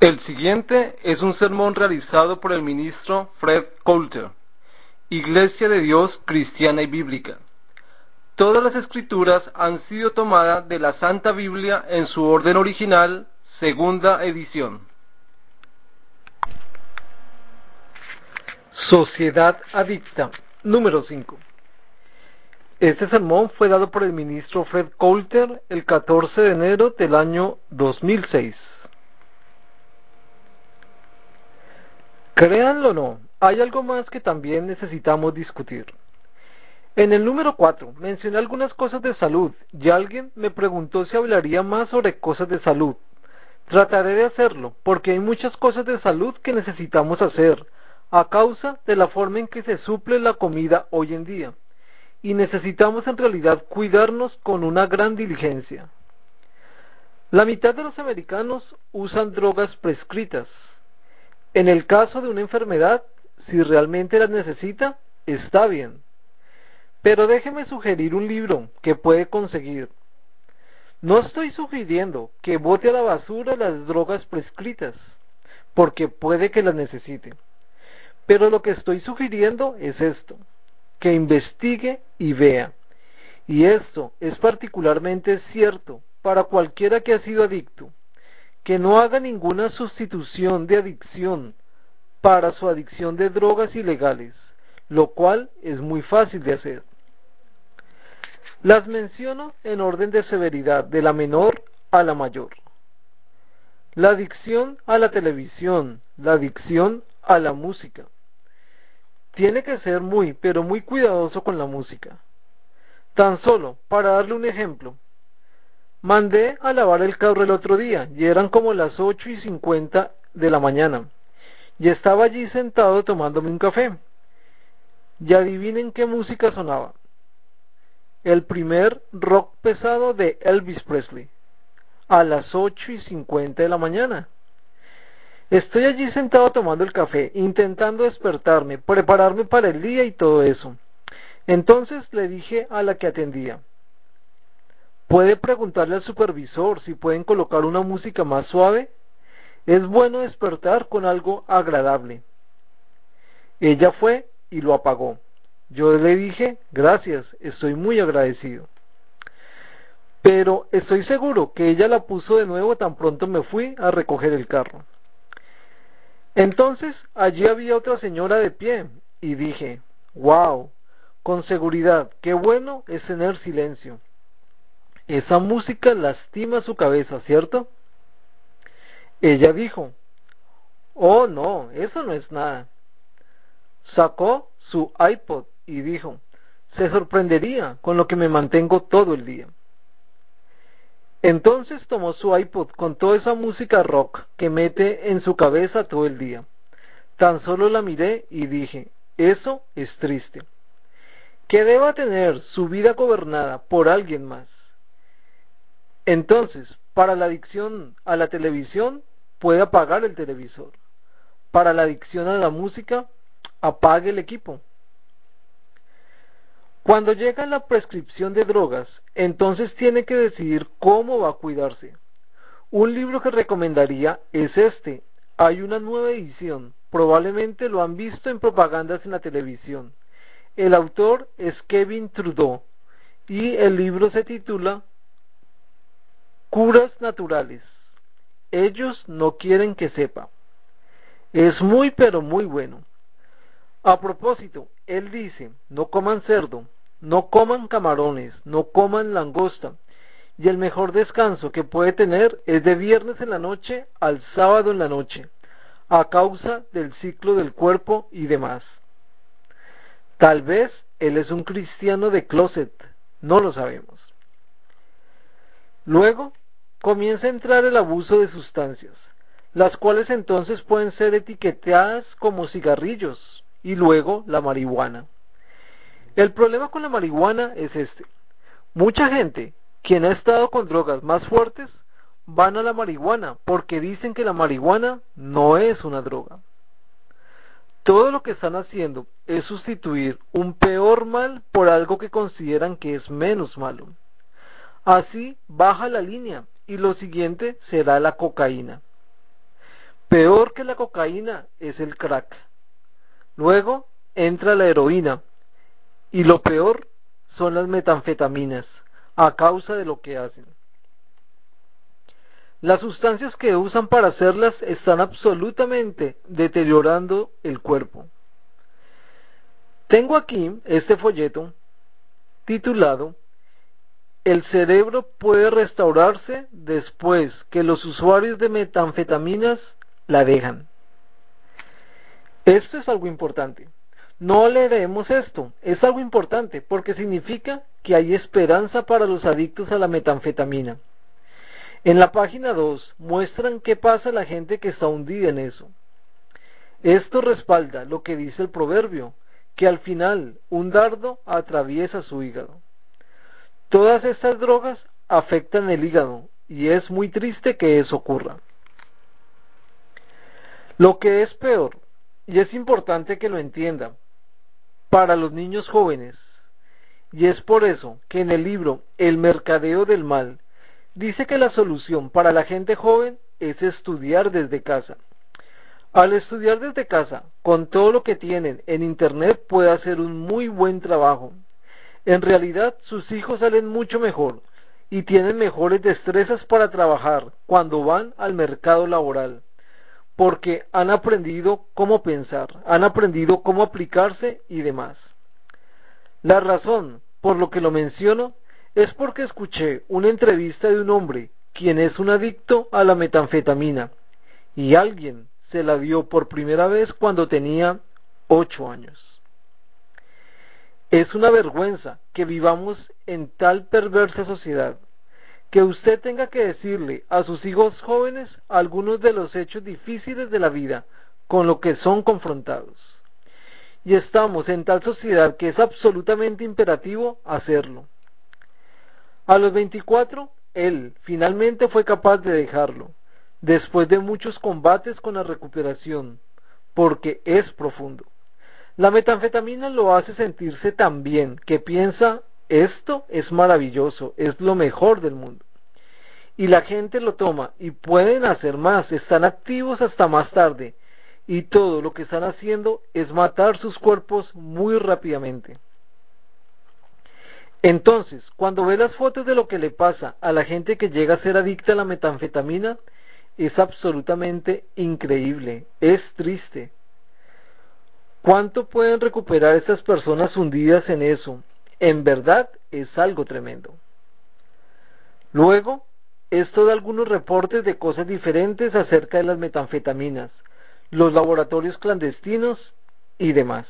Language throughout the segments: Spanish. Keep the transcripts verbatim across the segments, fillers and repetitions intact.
El siguiente es un sermón realizado por el ministro Fred Coulter, Iglesia de Dios Cristiana y Bíblica. Todas las escrituras han sido tomadas de la Santa Biblia en su orden original, segunda edición. Sociedad adicta, número cinco. Este sermón fue dado por el ministro Fred Coulter el catorce de enero del año dos mil seis. Créanlo o no, hay algo más que también necesitamos discutir. En el número cuatro mencioné algunas cosas de salud y alguien me preguntó si hablaría más sobre cosas de salud. Trataré de hacerlo porque hay muchas cosas de salud que necesitamos hacer a causa de la forma en que se suple la comida hoy en día y necesitamos en realidad cuidarnos con una gran diligencia. La mitad de los americanos usan drogas prescritas. En el caso de una enfermedad, si realmente la necesita, está bien. Pero déjeme sugerir un libro que puede conseguir. No estoy sugiriendo que bote a la basura las drogas prescritas, porque puede que las necesite. Pero lo que estoy sugiriendo es esto, que investigue y vea. Y esto es particularmente cierto para cualquiera que ha sido adicto, que no haga ninguna sustitución de adicción para su adicción de drogas ilegales, lo cual es muy fácil de hacer. Las menciono en orden de severidad, de la menor a la mayor. La adicción a la televisión, la adicción a la música. Tiene que ser muy, pero muy cuidadoso con la música. Tan solo, para darle un ejemplo, mandé a lavar el carro el otro día y eran como las ocho y cincuenta de la mañana y estaba allí sentado tomándome un café. Y adivinen qué música sonaba. El primer rock pesado de Elvis Presley, a las ocho y cincuenta de la mañana. Estoy allí sentado tomando el café, intentando despertarme, prepararme para el día y todo eso. Entonces le dije a la que atendía, ¿puede preguntarle al supervisor si pueden colocar una música más suave? Es bueno despertar con algo agradable. Ella fue y lo apagó. Yo le dije, gracias, estoy muy agradecido. Pero estoy seguro que ella la puso de nuevo tan pronto me fui a recoger el carro. Entonces allí había otra señora de pie y dije, wow, con seguridad, qué bueno es tener silencio. Esa música lastima su cabeza, ¿cierto? Ella dijo, oh no, eso no es nada. Sacó su iPod y dijo, se sorprendería con lo que me mantengo todo el día. Entonces tomó su iPod con toda esa música rock que mete en su cabeza todo el día. Tan solo la miré y dije, eso es triste. Que deba tener su vida gobernada por alguien más. Entonces, para la adicción a la televisión, puede apagar el televisor. Para la adicción a la música, apague el equipo. Cuando llega la prescripción de drogas, entonces tiene que decidir cómo va a cuidarse. Un libro que recomendaría es este. Hay una nueva edición, probablemente lo han visto en propagandas en la televisión. El autor es Kevin Trudeau y el libro se titula Curas Naturales. Ellos no quieren que sepa. Es muy pero muy bueno. A propósito, él dice, no coman cerdo, no coman camarones, no coman langosta, y el mejor descanso que puede tener es de viernes en la noche al sábado en la noche, a causa del ciclo del cuerpo y demás. Tal vez él es un cristiano de closet, no lo sabemos. Luego, comienza a entrar el abuso de sustancias, las cuales entonces pueden ser etiquetadas como cigarrillos, y luego la marihuana. El problema con la marihuana es este. Mucha gente, quien ha estado con drogas más fuertes, van a la marihuana porque dicen que la marihuana no es una droga. Todo lo que están haciendo es sustituir un peor mal por algo que consideran que es menos malo. Así baja la línea y lo siguiente será la cocaína. Peor que la cocaína es el crack. Luego entra la heroína y lo peor son las metanfetaminas a causa de lo que hacen. Las sustancias que usan para hacerlas están absolutamente deteriorando el cuerpo. Tengo aquí este folleto titulado "El cerebro puede restaurarse después que los usuarios de metanfetaminas la dejan". Esto es algo importante. No leeremos esto, es algo importante porque significa que hay esperanza para los adictos a la metanfetamina. En la página dos muestran qué pasa a la gente que está hundida en eso. Esto respalda lo que dice el proverbio, que al final un dardo atraviesa su hígado. Todas estas drogas afectan el hígado y es muy triste que eso ocurra. Lo que es peor, y es importante que lo entiendan, para los niños jóvenes, y es por eso que en el libro El mercadeo del mal dice que la solución para la gente joven es estudiar desde casa. Al estudiar desde casa, con todo lo que tienen en internet, puede hacer un muy buen trabajo. En realidad, sus hijos salen mucho mejor y tienen mejores destrezas para trabajar cuando van al mercado laboral, porque han aprendido cómo pensar, han aprendido cómo aplicarse y demás. La razón por lo que lo menciono es porque escuché una entrevista de un hombre quien es un adicto a la metanfetamina y alguien se la dio por primera vez cuando tenía ocho años. Es una vergüenza que vivamos en tal perversa sociedad, que usted tenga que decirle a sus hijos jóvenes algunos de los hechos difíciles de la vida con lo que son confrontados. Y estamos en tal sociedad que es absolutamente imperativo hacerlo. A los veinticuatro, él finalmente fue capaz de dejarlo, después de muchos combates con la recuperación, porque es profundo. La metanfetamina lo hace sentirse tan bien que piensa, esto es maravilloso, es lo mejor del mundo. Y la gente lo toma y pueden hacer más, están activos hasta más tarde, y todo lo que están haciendo es matar sus cuerpos muy rápidamente. Entonces, cuando ve las fotos de lo que le pasa a la gente que llega a ser adicta a la metanfetamina, es absolutamente increíble, es triste. ¿Cuánto pueden recuperar estas personas hundidas en eso? En verdad es algo tremendo. Luego, esto da algunos reportes de cosas diferentes acerca de las metanfetaminas, los laboratorios clandestinos y demás.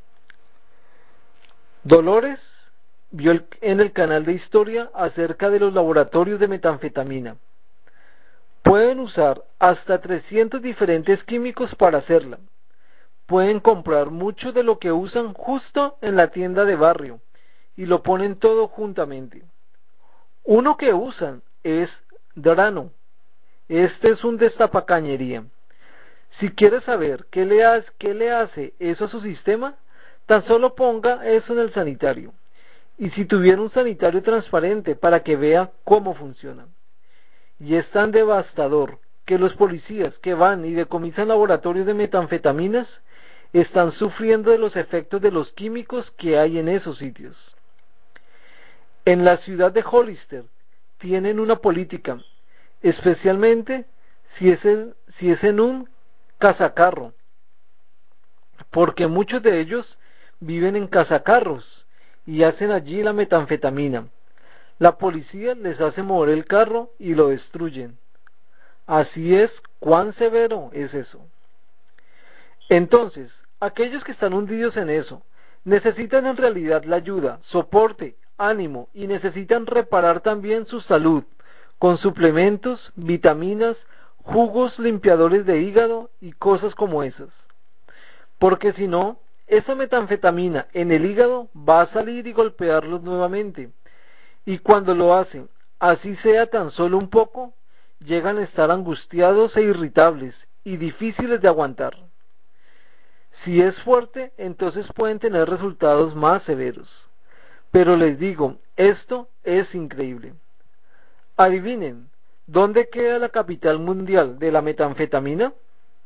Dolores vio el, en el canal de historia acerca de los laboratorios de metanfetamina. Pueden usar hasta trescientos diferentes químicos para hacerla. Pueden comprar mucho de lo que usan justo en la tienda de barrio y lo ponen todo juntamente. Uno que usan es Drano. Este es un destapacañería. Si quiere saber qué le, hace, qué le hace eso a su sistema, tan solo ponga eso en el sanitario. Y si tuviera un sanitario transparente para que vea cómo funciona. Y es tan devastador que los policías que van y decomisan laboratorios de metanfetaminas están sufriendo de los efectos de los químicos que hay en esos sitios. En la ciudad de Hollister tienen una política, especialmente si es en, si es en un casacarro, porque muchos de ellos viven en casacarros y hacen allí la metanfetamina. La policía les hace mover el carro y lo destruyen. Así es, cuán severo es eso. Entonces, aquellos que están hundidos en eso, necesitan en realidad la ayuda, soporte, ánimo y necesitan reparar también su salud con suplementos, vitaminas, jugos limpiadores de hígado y cosas como esas. Porque si no, esa metanfetamina en el hígado va a salir y golpearlos nuevamente. Y cuando lo hacen, así sea tan solo un poco, llegan a estar angustiados e irritables y difíciles de aguantar. Si es fuerte, entonces pueden tener resultados más severos. Pero les digo, esto es increíble. Adivinen, ¿dónde queda la capital mundial de la metanfetamina?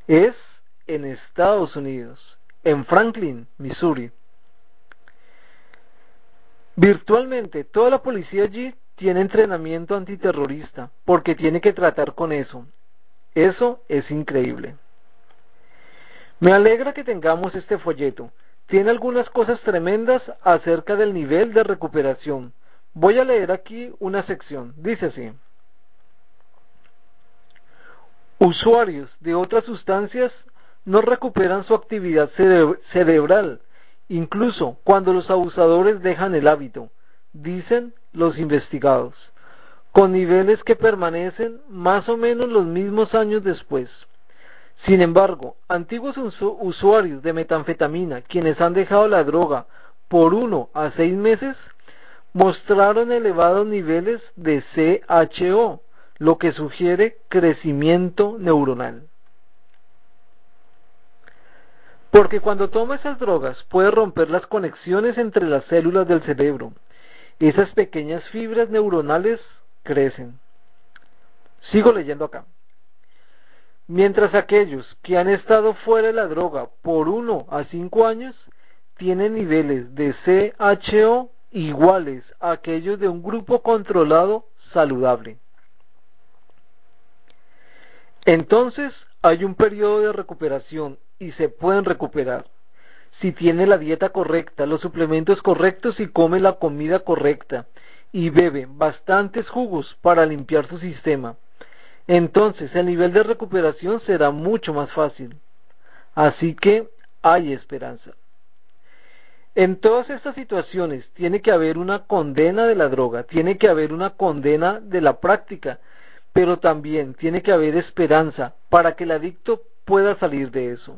Es en Estados Unidos, en Franklin, Missouri. Virtualmente toda la policía allí tiene entrenamiento antiterrorista porque tiene que tratar con eso. Eso es increíble. Me alegra que tengamos este folleto. Tiene algunas cosas tremendas acerca del nivel de recuperación. Voy a leer aquí una sección. Dice así: usuarios de otras sustancias no recuperan su actividad cere- cerebral, incluso cuando los abusadores dejan el hábito, dicen los investigados, con niveles que permanecen más o menos los mismos años después. Sin embargo, antiguos usu- usuarios de metanfetamina, quienes han dejado la droga por uno a seis meses, mostraron elevados niveles de C H O, lo que sugiere crecimiento neuronal. Porque cuando toma esas drogas puede romper las conexiones entre las células del cerebro. Esas pequeñas fibras neuronales crecen. Sigo leyendo acá. Mientras aquellos que han estado fuera de la droga por uno a cinco años tienen niveles de C H O iguales a aquellos de un grupo controlado saludable. Entonces hay un periodo de recuperación y se pueden recuperar. Si tiene la dieta correcta, los suplementos correctos y come la comida correcta y bebe bastantes jugos para limpiar su sistema, entonces el nivel de recuperación será mucho más fácil. Así que hay esperanza. En todas estas situaciones tiene que haber una condena de la droga, tiene que haber una condena de la práctica, pero también tiene que haber esperanza para que el adicto pueda salir de eso.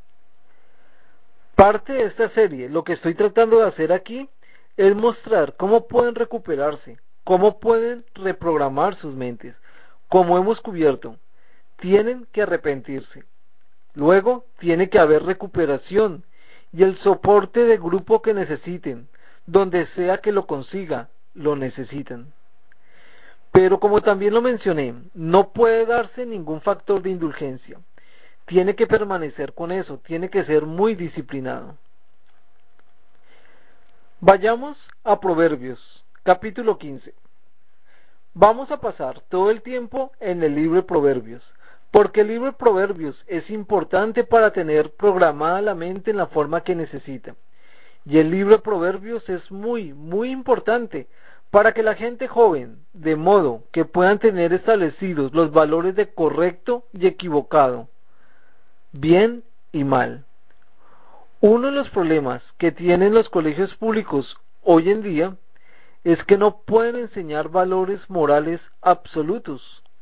Parte de esta serie, lo que estoy tratando de hacer aquí, es mostrar cómo pueden recuperarse, cómo pueden reprogramar sus mentes. Como hemos cubierto, tienen que arrepentirse. Luego tiene que haber recuperación y el soporte de grupo que necesiten, donde sea que lo consiga, lo necesitan. Pero como también lo mencioné, no puede darse ningún factor de indulgencia. Tiene que permanecer con eso, tiene que ser muy disciplinado. Vayamos a Proverbios, capítulo quince. Vamos a pasar todo el tiempo en el libro de Proverbios, porque el libro de Proverbios es importante para tener programada la mente en la forma que necesita. Y el libro de Proverbios es muy, muy importante para que la gente joven, de modo que puedan tener establecidos los valores de correcto y equivocado, bien y mal. Uno de los problemas que tienen los colegios públicos hoy en día es que no pueden enseñar valores morales absolutos,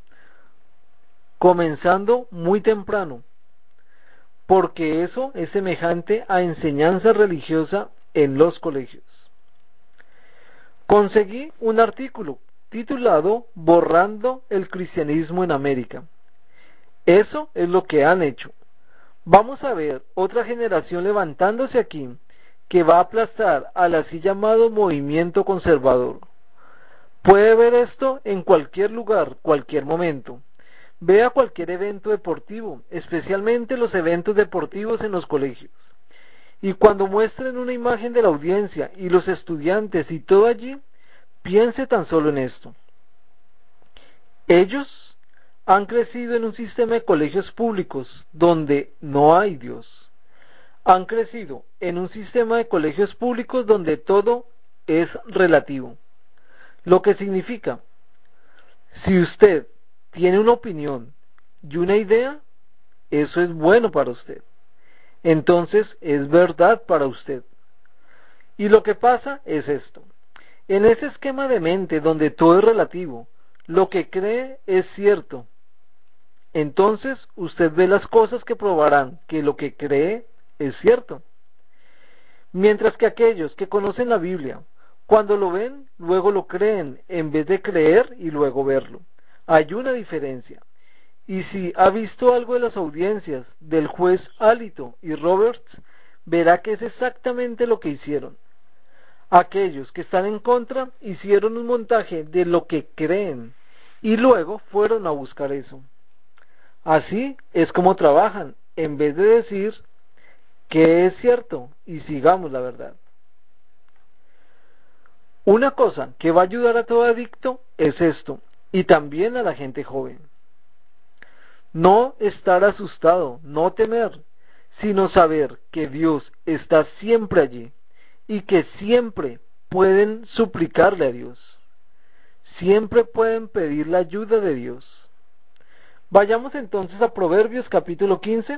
comenzando muy temprano, porque eso es semejante a enseñanza religiosa en los colegios. Conseguí un artículo titulado Borrando el cristianismo en América. Eso es lo que han hecho. Vamos a ver otra generación levantándose aquí que va a aplastar al así llamado movimiento conservador. Puede ver esto en cualquier lugar, cualquier momento. Vea cualquier evento deportivo, especialmente los eventos deportivos en los colegios. Y cuando muestren una imagen de la audiencia y los estudiantes y todo allí, piense tan solo en esto. Ellos han crecido en un sistema de colegios públicos donde no hay Dios. Han crecido en un sistema de colegios públicos donde todo es relativo. Lo que significa, si usted tiene una opinión y una idea, eso es bueno para usted. Entonces es verdad para usted. Y lo que pasa es esto. En ese esquema de mente donde todo es relativo, lo que cree es cierto. Entonces usted ve las cosas que probarán que lo que cree es cierto. Mientras que aquellos que conocen la Biblia, cuando lo ven, luego lo creen, en vez de creer y luego verlo. Hay una diferencia. Y si ha visto algo de las audiencias del juez Alito y Roberts, verá que es exactamente lo que hicieron. Aquellos que están en contra hicieron un montaje de lo que creen y luego fueron a buscar eso. Así es como trabajan, en vez de decir que es cierto y sigamos la verdad. Una cosa que va a ayudar a todo adicto es esto, y también a la gente joven. No estar asustado, no temer, sino saber que Dios está siempre allí y que siempre pueden suplicarle a Dios. Siempre pueden pedir la ayuda de Dios. Vayamos entonces a Proverbios capítulo quince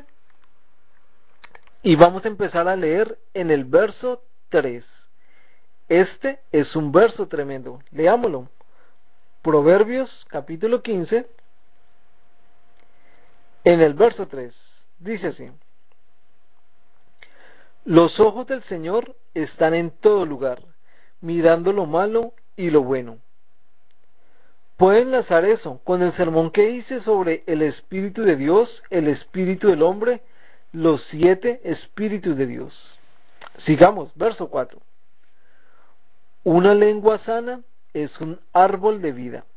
y vamos a empezar a leer en el verso tres. Este es un verso tremendo. Leámoslo. Proverbios capítulo quince en el verso tres. Dice así: Los ojos del Señor están en todo lugar, mirando lo malo y lo bueno. Puedo enlazar eso con el sermón que hice sobre el Espíritu de Dios, el Espíritu del hombre, los siete Espíritus de Dios. Sigamos, verso cuatro. Una lengua sana es un árbol de vida.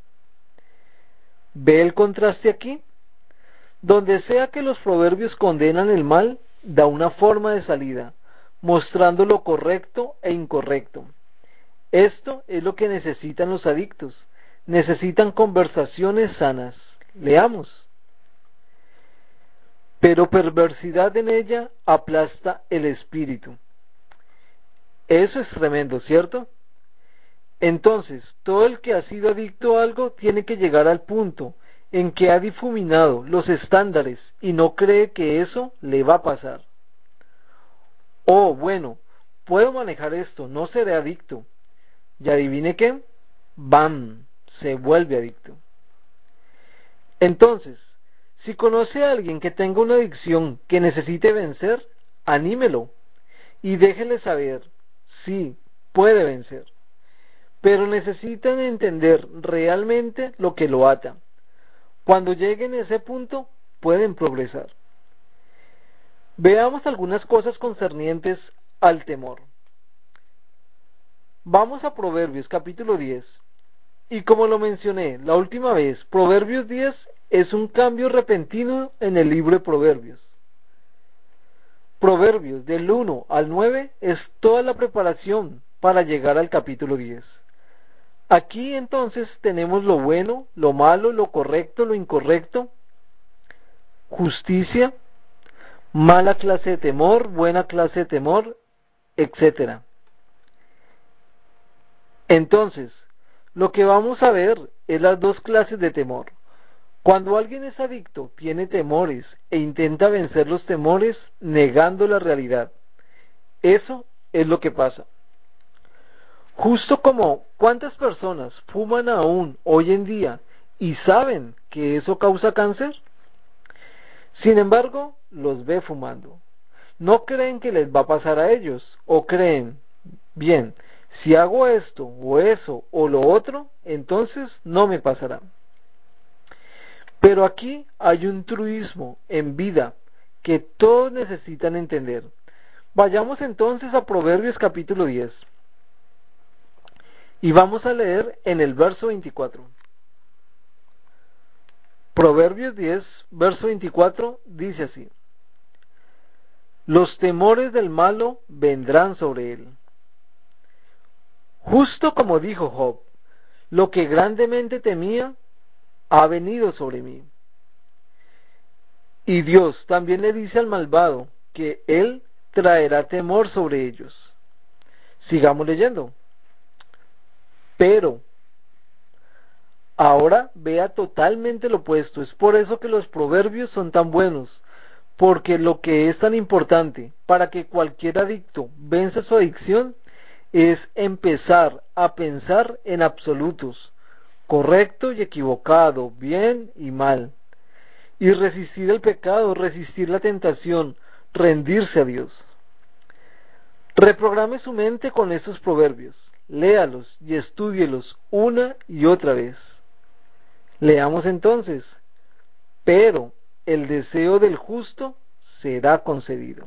¿Ve el contraste aquí? Donde sea que los proverbios condenan el mal, da una forma de salida, mostrando lo correcto e incorrecto. Esto es lo que necesitan los adictos. Necesitan conversaciones sanas. Leamos. Pero perversidad en ella aplasta el espíritu. Eso es tremendo, ¿cierto? Entonces, todo el que ha sido adicto a algo tiene que llegar al punto en que ha difuminado los estándares y no cree que eso le va a pasar. Oh, bueno, puedo manejar esto, no seré adicto. Y adivine qué, ¡bam!, se vuelve adicto. Entonces, si conoce a alguien que tenga una adicción que necesite vencer, anímelo y déjele saber, sí, puede vencer. Pero necesitan entender realmente lo que lo ata. Cuando lleguen a ese punto, pueden progresar. Veamos algunas cosas concernientes al temor. Vamos a Proverbios capítulo diez. Y como lo mencioné la última vez, Proverbios diez es un cambio repentino en el libro de Proverbios. Proverbios del uno al nueve es toda la preparación para llegar al capítulo diez. Aquí entonces tenemos lo bueno, lo malo, lo correcto, lo incorrecto, justicia, mala clase de temor, buena clase de temor, etcétera. Entonces, lo que vamos a ver es las dos clases de temor. Cuando alguien es adicto, tiene temores e intenta vencer los temores negando la realidad. Eso es lo que pasa. Justo como cuántas personas fuman aún hoy en día y saben que eso causa cáncer, sin embargo, los ve fumando. No creen que les va a pasar a ellos, o creen, bien, si hago esto, o eso, o lo otro, entonces no me pasará. Pero aquí hay un truismo en vida que todos necesitan entender. Vayamos entonces a Proverbios capítulo diez. Y vamos a leer en el verso veinticuatro. Proverbios diez, verso veinticuatro, dice así: Los temores del malo vendrán sobre él. Justo como dijo Job, lo que grandemente temía ha venido sobre mí. Y Dios también le dice al malvado que él traerá temor sobre ellos. Sigamos leyendo. Pero ahora vea totalmente lo opuesto. Es por eso que los proverbios son tan buenos, porque lo que es tan importante para que cualquier adicto venza su adicción es empezar a pensar en absolutos, correcto y equivocado, bien y mal, y resistir el pecado, resistir la tentación, rendirse a Dios. Reprograme su mente con estos proverbios, léalos y estúdielos una y otra vez. Leamos entonces: pero el deseo del justo será concedido.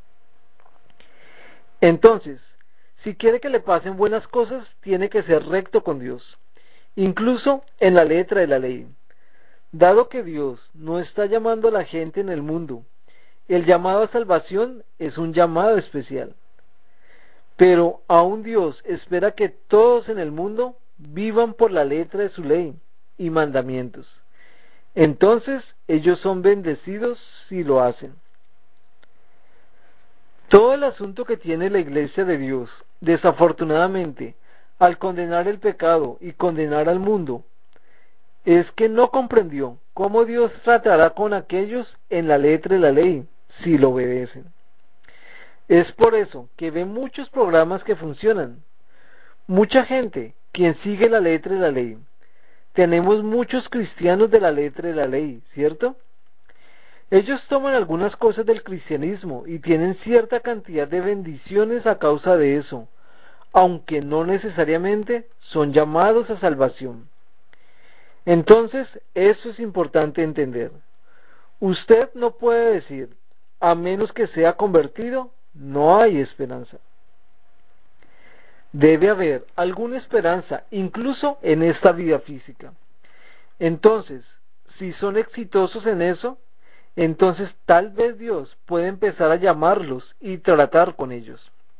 Entonces, si quiere que le pasen buenas cosas, tiene que ser recto con Dios, incluso en la letra de la ley. Dado que Dios no está llamando a la gente en el mundo, el llamado a salvación es un llamado especial. Pero aún Dios espera que todos en el mundo vivan por la letra de su ley y mandamientos. Entonces ellos son bendecidos si lo hacen. Todo el asunto que tiene la Iglesia de Dios, desafortunadamente, al condenar el pecado y condenar al mundo, es que no comprendió cómo Dios tratará con aquellos en la letra de la ley, si lo obedecen. Es por eso que ve muchos programas que funcionan. Mucha gente quien sigue la letra de la ley. Tenemos muchos cristianos de la letra de la ley, ¿cierto? Ellos toman algunas cosas del cristianismo y tienen cierta cantidad de bendiciones a causa de eso, aunque no necesariamente son llamados a salvación. Entonces, eso es importante entender. Usted no puede decir, a menos que sea convertido, no hay esperanza. Debe haber alguna esperanza, incluso en esta vida física. Entonces, si son exitosos en eso, entonces tal vez Dios puede empezar a llamarlos y tratar con ellos.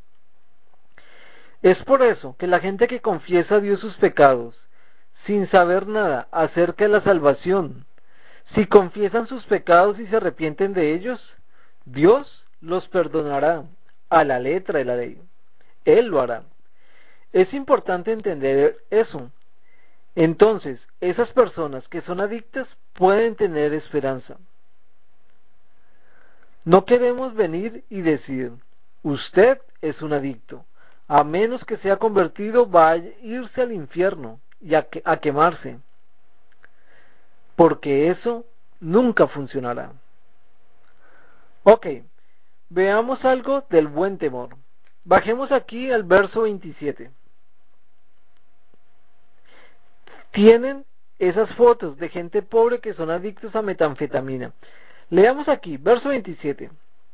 Es por eso que la gente que confiesa a Dios sus pecados, sin saber nada acerca de la salvación, si confiesan sus pecados y se arrepienten de ellos, Dios los perdonará a la letra de la ley. Él lo hará. Es importante entender eso. Entonces, esas personas que son adictas pueden tener esperanza. No queremos venir y decir, usted es un adicto, a menos que sea convertido va a irse al infierno y a, que, a quemarse, porque eso nunca funcionará. Ok, veamos algo del buen temor. Bajemos aquí al verso veintisiete. Tienen esas fotos de gente pobre que son adictos a metanfetamina. Leamos aquí, verso veintisiete.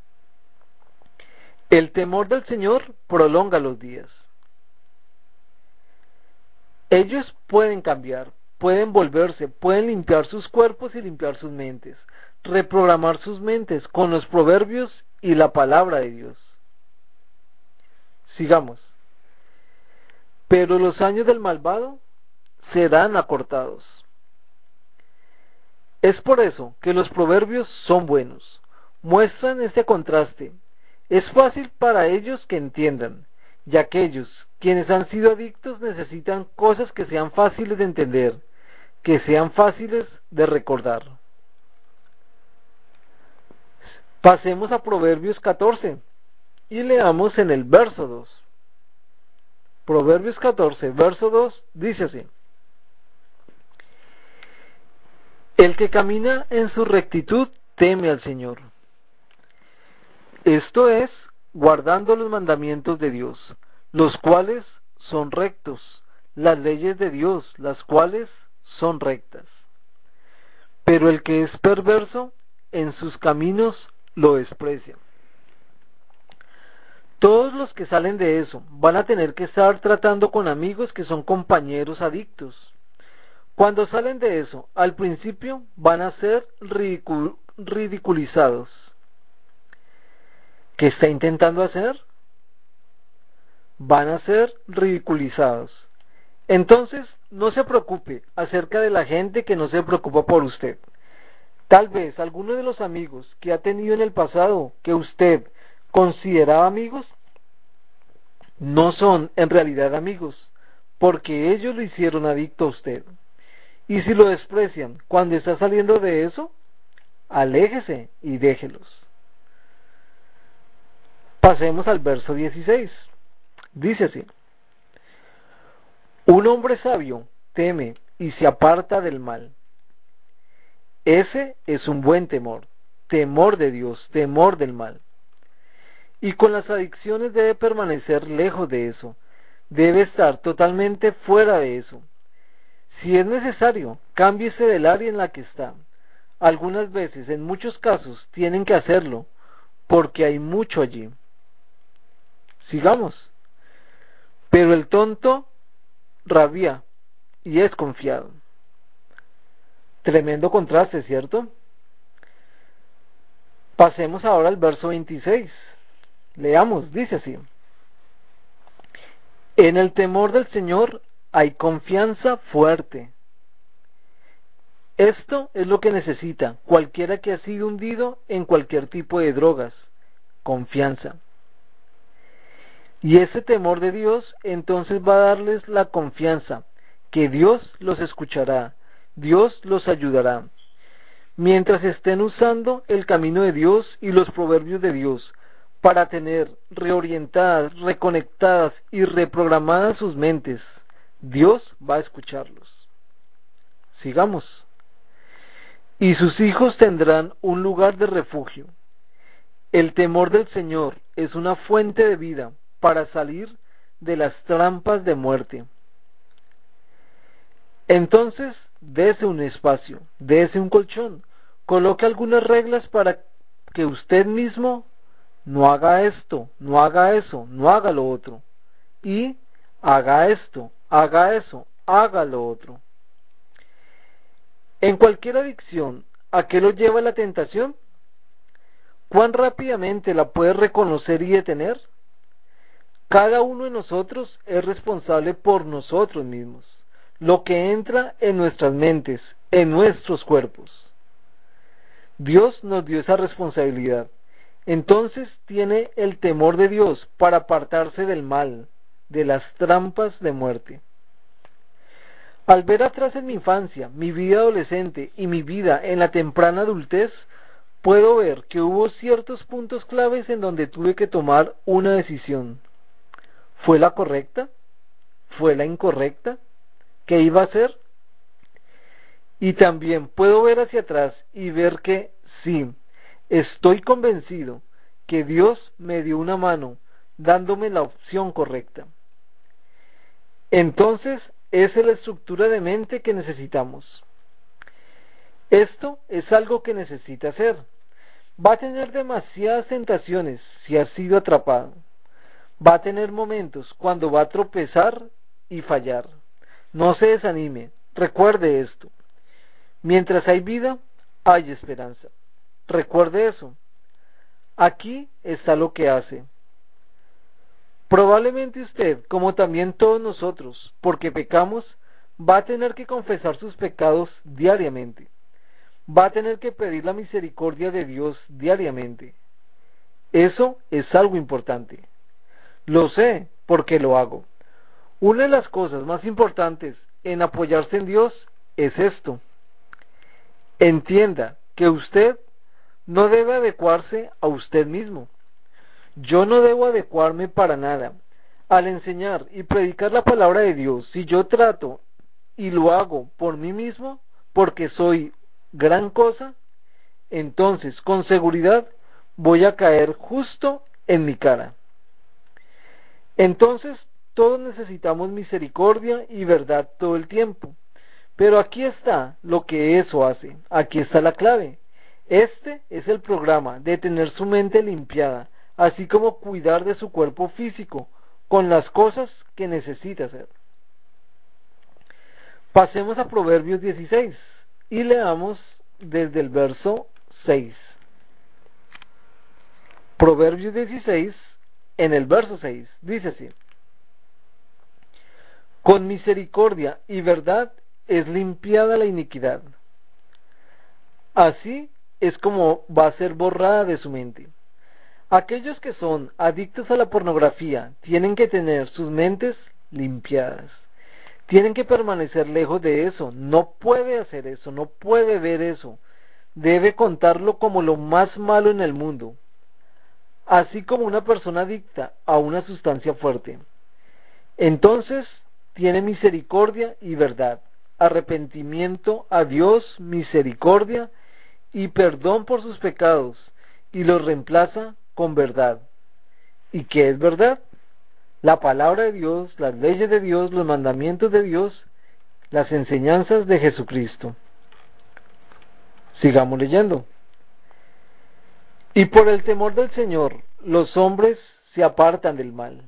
El temor del Señor prolonga los días. Ellos pueden cambiar, pueden volverse, pueden limpiar sus cuerpos y limpiar sus mentes, reprogramar sus mentes con los proverbios y la palabra de Dios. Sigamos. Pero los años del malvado serán acortados. Es por eso que los proverbios son buenos. Muestran este contraste. Es fácil para ellos que entiendan, ya que ellos, quienes han sido adictos, necesitan cosas que sean fáciles de entender, que sean fáciles de recordar. Pasemos a Proverbios catorce y leamos en el verso dos. Proverbios catorce, verso dos, dice así. El que camina en su rectitud teme al Señor. Esto es, guardando los mandamientos de Dios, los cuales son rectos, las leyes de Dios, las cuales son rectas. Pero el que es perverso, en sus caminos lo desprecia. Todos los que salen de eso van a tener que estar tratando con amigos que son compañeros adictos. Cuando salen de eso, al principio van a ser ridicul- ridiculizados. ¿Qué está intentando hacer? Van a ser ridiculizados. Entonces, no se preocupe acerca de la gente que no se preocupa por usted. Tal vez alguno de los amigos que ha tenido en el pasado que usted consideraba amigos, no son en realidad amigos, porque ellos lo hicieron adicto a usted. Y si lo desprecian cuando está saliendo de eso, aléjese y déjelos. Pasemos al verso dieciséis. Dice así: un hombre sabio teme y se aparta del mal. Ese es un buen temor, temor de Dios, temor del mal. Y con las adicciones debe permanecer lejos de eso, debe estar totalmente fuera de eso. Si es necesario, cámbiese del área en la que está. Algunas veces, en muchos casos, tienen que hacerlo, porque hay mucho allí. Sigamos. Pero el tonto rabia y es confiado. Tremendo contraste, ¿cierto? Pasemos ahora al verso veintiséis. Leamos, dice así: en el temor del Señor hay confianza fuerte. Esto es lo que necesita cualquiera que ha sido hundido en cualquier tipo de drogas: confianza. Y ese temor de Dios entonces va a darles la confianza que Dios los escuchará, Dios los ayudará. Mientras estén usando el camino de Dios y los proverbios de Dios para tener reorientadas, reconectadas y reprogramadas sus mentes, Dios va a escucharlos. Sigamos. Y sus hijos tendrán un lugar de refugio. El temor del Señor es una fuente de vida para salir de las trampas de muerte. Entonces, dése un espacio, dése un colchón, coloque algunas reglas para que usted mismo no haga esto, no haga eso, no haga lo otro, y haga esto, haga eso, haga lo otro. En cualquier adicción, ¿a qué lo lleva la tentación? ¿Cuán rápidamente la puede reconocer y detener? Cada uno de nosotros es responsable por nosotros mismos, lo que entra en nuestras mentes, en nuestros cuerpos. Dios nos dio esa responsabilidad. Entonces tiene el temor de Dios para apartarse del mal, de las trampas de muerte. Al ver atrás en mi infancia, mi vida adolescente y mi vida en la temprana adultez, puedo ver que hubo ciertos puntos claves en donde tuve que tomar una decisión. ¿Fue la correcta? ¿Fue la incorrecta? ¿Qué iba a hacer? Y también puedo ver hacia atrás y ver que sí, estoy convencido que Dios me dio una mano dándome la opción correcta. Entonces, esa es la estructura de mente que necesitamos. Esto es algo que necesita hacer. Va a tener demasiadas tentaciones si ha sido atrapado. Va a tener momentos cuando va a tropezar y fallar. No se desanime, recuerde esto. Mientras hay vida, hay esperanza. Recuerde eso. Aquí está lo que hace. Probablemente usted, como también todos nosotros, porque pecamos, va a tener que confesar sus pecados diariamente. Va a tener que pedir la misericordia de Dios diariamente. Eso es algo importante. Lo sé porque lo hago. Una de las cosas más importantes en apoyarse en Dios es esto. Entienda que usted no debe adecuarse a usted mismo. Yo no debo adecuarme para nada. Al enseñar y predicar la palabra de Dios, si yo trato y lo hago por mí mismo, porque soy gran cosa, entonces con seguridad voy a caer justo en mi cara. Entonces todos necesitamos misericordia y verdad todo el tiempo. Pero aquí está lo que eso hace, aquí está la clave. Este es el programa de tener su mente limpiada, así como cuidar de su cuerpo físico con las cosas que necesita hacer. Pasemos a Proverbios dieciséis y leamos desde el verso seis. Proverbios dieciséis, en el verso seis, dice así: con misericordia y verdad es limpiada la iniquidad. Así es como va a ser borrada de su mente. Aquellos que son adictos a la pornografía tienen que tener sus mentes limpiadas. Tienen que permanecer lejos de eso. No puede hacer eso, no puede ver eso. Debe contarlo como lo más malo en el mundo. Así como una persona adicta a una sustancia fuerte. Entonces tiene misericordia y verdad, arrepentimiento a Dios, misericordia y perdón por sus pecados, y los reemplaza con verdad. ¿Y qué es verdad? La palabra de Dios, las leyes de Dios, los mandamientos de Dios, las enseñanzas de Jesucristo. Sigamos leyendo. Y por el temor del Señor, los hombres se apartan del mal.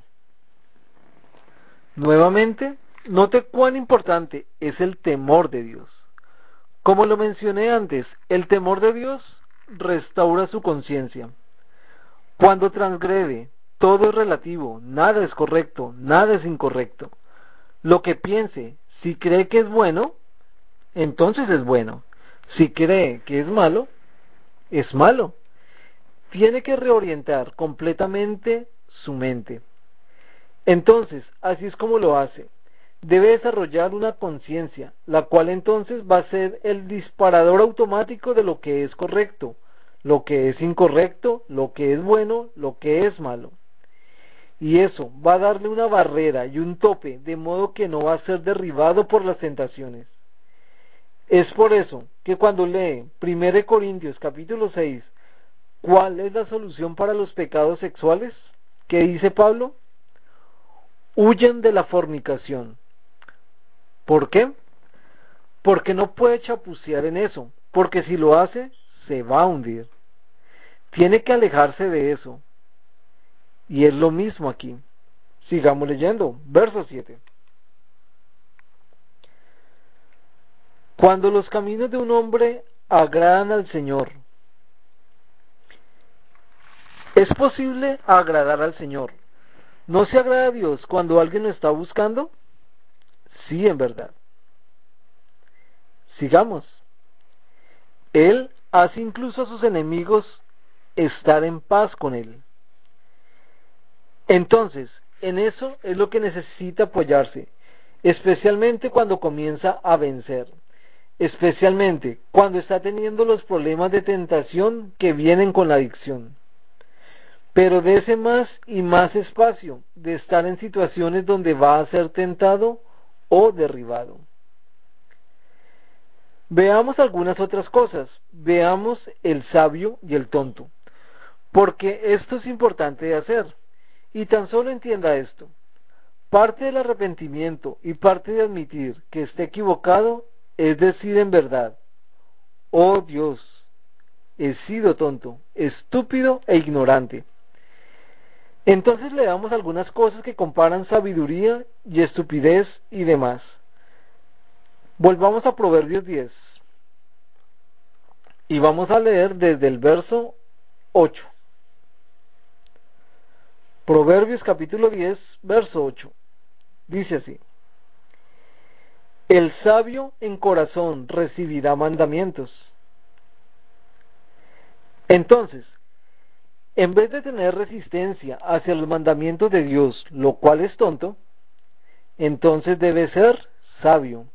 Nuevamente, note cuán importante es el temor de Dios. Como lo mencioné antes, el temor de Dios restaura su conciencia. Cuando transgrede, todo es relativo, nada es correcto, nada es incorrecto. Lo que piense, si cree que es bueno, entonces es bueno. Si cree que es malo, es malo. Tiene que reorientar completamente su mente. Entonces, así es como lo hace. Debe desarrollar una conciencia, la cual entonces va a ser el disparador automático de lo que es correcto, lo que es incorrecto, lo que es bueno, lo que es malo. Y eso va a darle una barrera y un tope, de modo que no va a ser derribado por las tentaciones. Es por eso que cuando lee primera de Corintios capítulo seis, ¿cuál es la solución para los pecados sexuales? ¿Qué dice Pablo? Huyen de la fornicación. ¿Por qué? Porque no puede chapucear en eso, porque si lo hace, se va a hundir. Tiene que alejarse de eso. Y es lo mismo aquí. Sigamos leyendo, verso siete. Cuando los caminos de un hombre agradan al Señor, ¿es posible agradar al Señor? ¿No se agrada a Dios cuando alguien lo está buscando? Sí, en verdad. Sigamos. Él hace incluso a sus enemigos estar en paz con Él. Entonces, en eso es lo que necesita apoyarse, especialmente cuando comienza a vencer, especialmente cuando está teniendo los problemas de tentación que vienen con la adicción. Pero dese más y más espacio de estar en situaciones donde va a ser tentado o derribado. Veamos algunas otras cosas. Veamos el sabio y el tonto, porque esto es importante de hacer. Y tan solo entienda esto. Parte del arrepentimiento y parte de admitir que esté equivocado es decir en verdad: oh Dios, he sido tonto, estúpido e ignorante. Entonces le damos algunas cosas que comparan sabiduría y estupidez y demás. Volvamos a Proverbios diez y vamos a leer desde el verso ocho. Proverbios capítulo diez, verso ocho. Dice así: el sabio en corazón recibirá mandamientos. Entonces, en vez de tener resistencia hacia los mandamientos de Dios, lo cual es tonto, entonces debe ser sabio.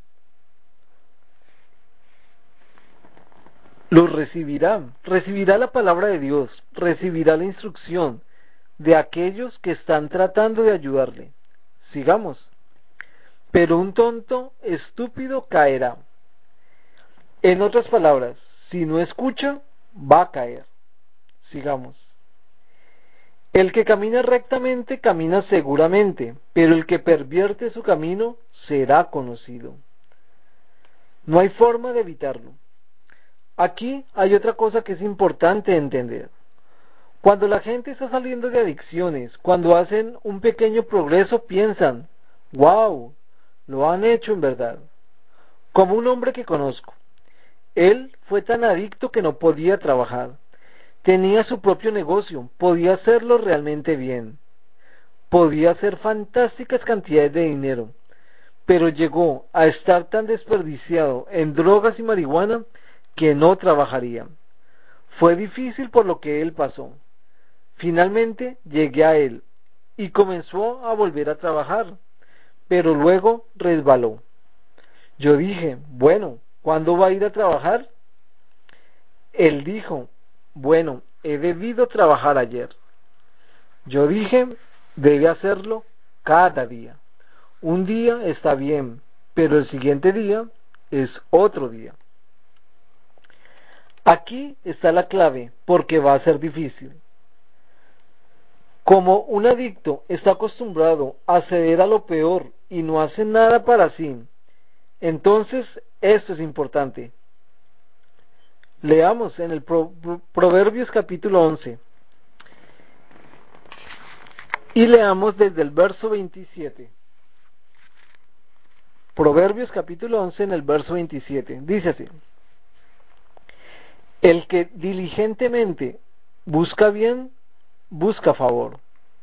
Los recibirá, recibirá la palabra de Dios, recibirá la instrucción de aquellos que están tratando de ayudarle. Sigamos. Pero un tonto estúpido caerá. En otras palabras, si no escucha, va a caer. Sigamos. El que camina rectamente camina seguramente, pero el que pervierte su camino será conocido. No hay forma de evitarlo. Aquí hay otra cosa que es importante entender. Cuando la gente está saliendo de adicciones, cuando hacen un pequeño progreso, piensan: wow, lo han hecho en verdad. Como un hombre que conozco. Él fue tan adicto que no podía trabajar. Tenía su propio negocio, podía hacerlo realmente bien. Podía hacer fantásticas cantidades de dinero. Pero llegó a estar tan desperdiciado en drogas y marihuana que no trabajaría. Fue difícil por lo que él pasó. Finalmente llegué a él y comenzó a volver a trabajar, pero luego resbaló. Yo dije: bueno, ¿cuándo va a ir a trabajar? Él dijo: bueno, he debido trabajar ayer. Yo dije: debe hacerlo cada día. Un día está bien, pero el siguiente día es otro día. Aquí está la clave, porque va a ser difícil. Como un adicto está acostumbrado a ceder a lo peor y no hace nada para sí, entonces esto es importante. Leamos en el Pro- Pro- Proverbios capítulo once y leamos desde el verso veintisiete. Proverbios capítulo once en el verso veintisiete. Dice así: El que diligentemente busca bien, busca favor.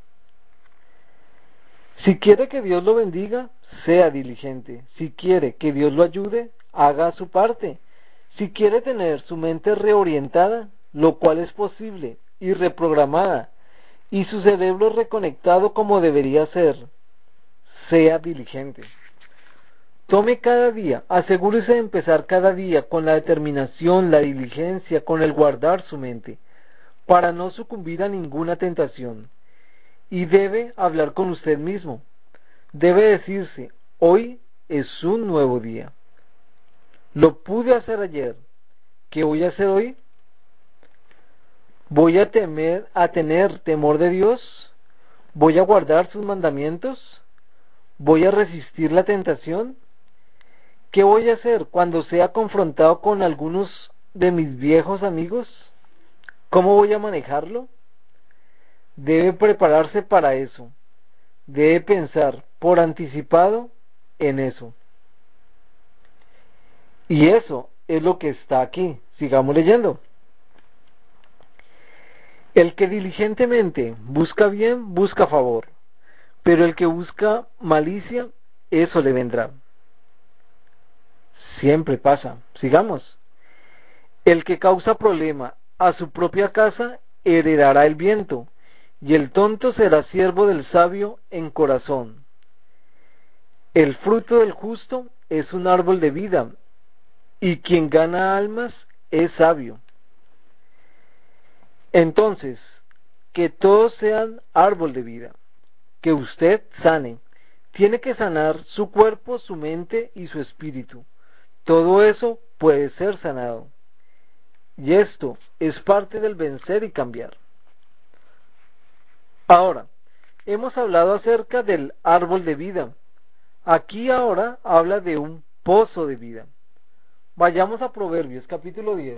Si quiere que Dios lo bendiga, sea diligente. Si quiere que Dios lo ayude, haga su parte. Si quiere tener su mente reorientada, lo cual es posible, y reprogramada, y su cerebro reconectado como debería ser, sea diligente. Tome cada día, asegúrese de empezar cada día con la determinación, la diligencia, con el guardar su mente, para no sucumbir a ninguna tentación. Y debe hablar con usted mismo. Debe decirse, hoy es un nuevo día. Lo pude hacer ayer. ¿Qué voy a hacer hoy? ¿Voy a temer, a tener temor de Dios? ¿Voy a guardar sus mandamientos? ¿Voy a resistir la tentación? ¿Qué voy a hacer cuando sea confrontado con algunos de mis viejos amigos? ¿Cómo voy a manejarlo? Debe prepararse para eso. Debe pensar por anticipado en eso. Y eso es lo que está aquí. Sigamos leyendo. El que diligentemente busca bien, busca favor, pero el que busca malicia, eso le vendrá. Siempre pasa. Sigamos. El que causa problema a su propia casa, heredará el viento, y el tonto será siervo del sabio en corazón. El fruto del justo es un árbol de vida, y quien gana almas es sabio. Entonces, que todos sean árbol de vida, que usted sane. Tiene que sanar su cuerpo, su mente y su espíritu. Todo eso puede ser sanado. Y esto es parte del vencer y cambiar. Ahora, hemos hablado acerca del árbol de vida. Aquí ahora habla de un pozo de vida. Vayamos a Proverbios capítulo diez.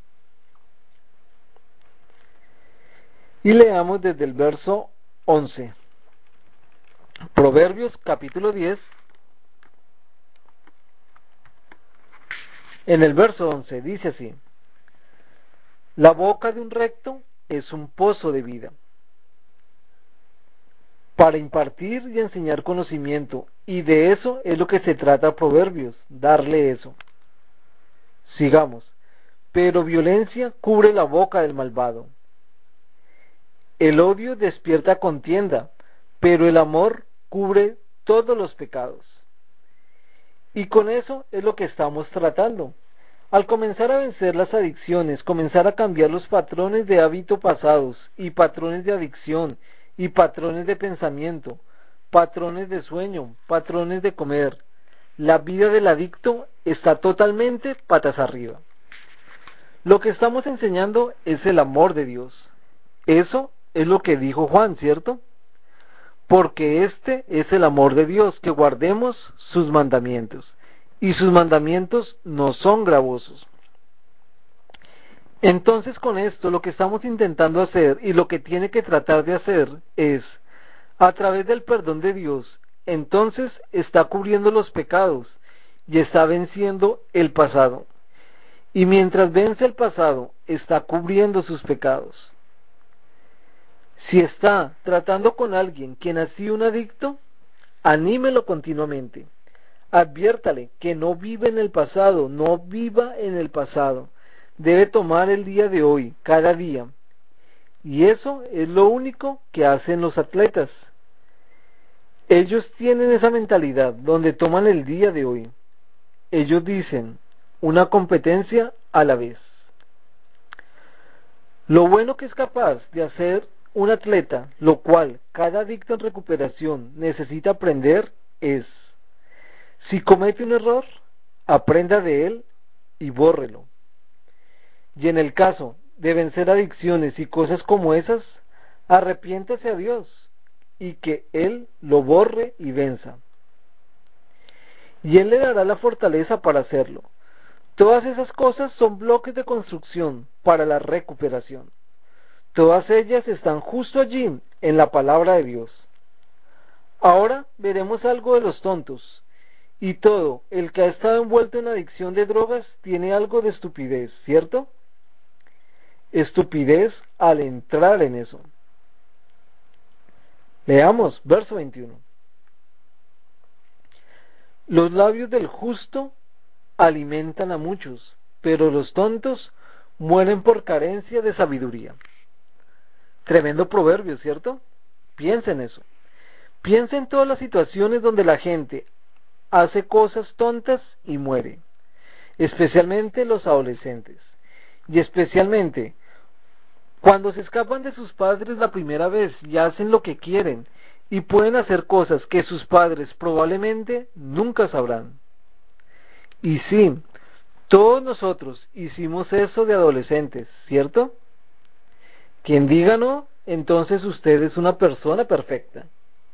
Y leamos desde el verso once. Proverbios capítulo diez. En el verso once dice así: la boca de un recto es un pozo de vida, para impartir y enseñar conocimiento, y de eso es lo que se trata Proverbios, darle eso. Sigamos. Pero violencia cubre la boca del malvado. El odio despierta contienda, pero el amor cubre todos los pecados. Y con eso es lo que estamos tratando. Al comenzar a vencer las adicciones, comenzar a cambiar los patrones de hábito pasados y patrones de adicción y patrones de pensamiento, patrones de sueño, patrones de comer, la vida del adicto está totalmente patas arriba. Lo que estamos enseñando es el amor de Dios. Eso es lo que dijo Juan, ¿cierto? Porque este es el amor de Dios, que guardemos sus mandamientos. Y sus mandamientos no son gravosos. Entonces, con esto lo que estamos intentando hacer y lo que tiene que tratar de hacer es, a través del perdón de Dios, entonces está cubriendo los pecados y está venciendo el pasado. Y mientras vence el pasado, está cubriendo sus pecados. Si está tratando con alguien quien ha sido un adicto, anímelo continuamente. Adviértale que no vive en el pasado, no viva en el pasado. Debe tomar el día de hoy, cada día. Y eso es lo único que hacen los atletas. Ellos tienen esa mentalidad donde toman el día de hoy. Ellos dicen, una competencia a la vez. Lo bueno que es capaz de hacer un atleta, lo cual cada adicto en recuperación necesita aprender, es: si comete un error, aprenda de él y bórrelo. Y en el caso de vencer adicciones y cosas como esas, arrepiéntase a Dios y que Él lo borre y venza. Y Él le dará la fortaleza para hacerlo. Todas esas cosas son bloques de construcción para la recuperación. Todas ellas están justo allí en la palabra de Dios. Ahora veremos algo de los tontos. Y todo el que ha estado envuelto en adicción de drogas tiene algo de estupidez, ¿cierto? estupidez al entrar en eso. Leamos, verso veintiuno. Los labios del justo alimentan a muchos, pero los tontos mueren por carencia de sabiduría. Tremendo proverbio, ¿cierto? Piensa en eso. Piensa en todas las situaciones donde la gente hace cosas tontas y muere, especialmente los adolescentes, y especialmente cuando se escapan de sus padres la primera vez y hacen lo que quieren y pueden hacer cosas que sus padres probablemente nunca sabrán. Y sí, todos nosotros hicimos eso de adolescentes, ¿cierto? Quien diga no, entonces usted es una persona perfecta.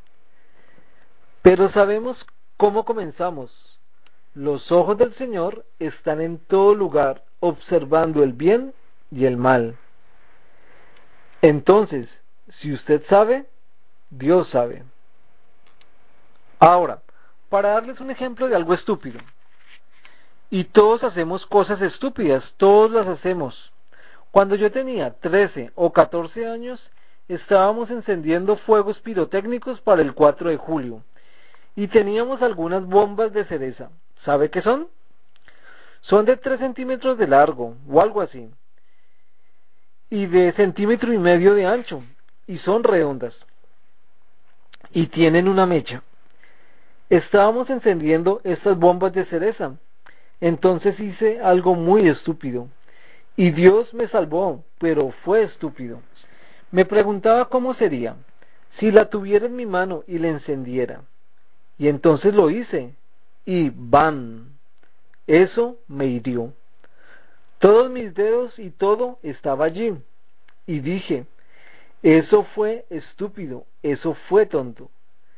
Pero sabemos cómo comenzamos. Los ojos del Señor están en todo lugar, observando el bien y el mal. Entonces, si usted sabe, Dios sabe. Ahora, para darles un ejemplo de algo estúpido. Y todos hacemos cosas estúpidas, todos las hacemos. Cuando yo tenía trece o catorce años, estábamos encendiendo fuegos pirotécnicos para el cuatro de julio. Y teníamos algunas bombas de cereza. ¿Sabe qué son? Son de tres centímetros de largo, o algo así. Y de centímetro y medio de ancho. Y son redondas. Y tienen una mecha. Estábamos encendiendo estas bombas de cereza. Entonces hice algo muy estúpido. Y Dios me salvó, pero fue estúpido. Me preguntaba cómo sería si la tuviera en mi mano y la encendiera. Y entonces lo hice. Y ¡bam! Eso me hirió. Todos mis dedos y todo estaba allí. Y dije, eso fue estúpido, eso fue tonto.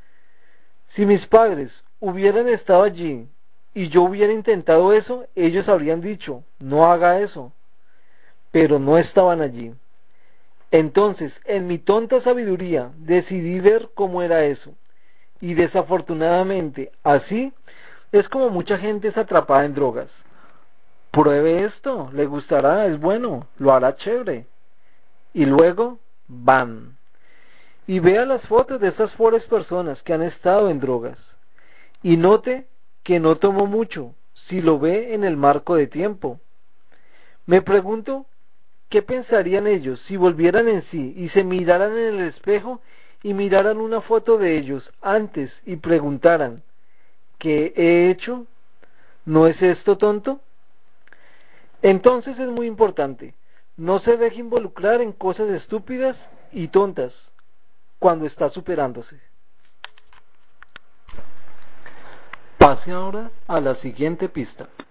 Si mis padres hubieran estado allí y yo hubiera intentado eso, ellos habrían dicho, no haga eso. Pero no estaban allí. Entonces, en mi tonta sabiduría, decidí ver cómo era eso. Y desafortunadamente, así es como mucha gente es atrapada en drogas. Pruebe esto, le gustará, es bueno, lo hará chévere. Y luego, ¡bam! Y vea las fotos de estas pobres personas que han estado en drogas. Y note que no tomó mucho, si lo ve en el marco de tiempo. Me pregunto, ¿qué pensarían ellos si volvieran en sí y se miraran en el espejo y miraran una foto de ellos antes y preguntaran, ¿qué he hecho? ¿No es esto tonto? Entonces es muy importante, no se deje involucrar en cosas estúpidas y tontas cuando está superándose. Pase ahora a la siguiente pista.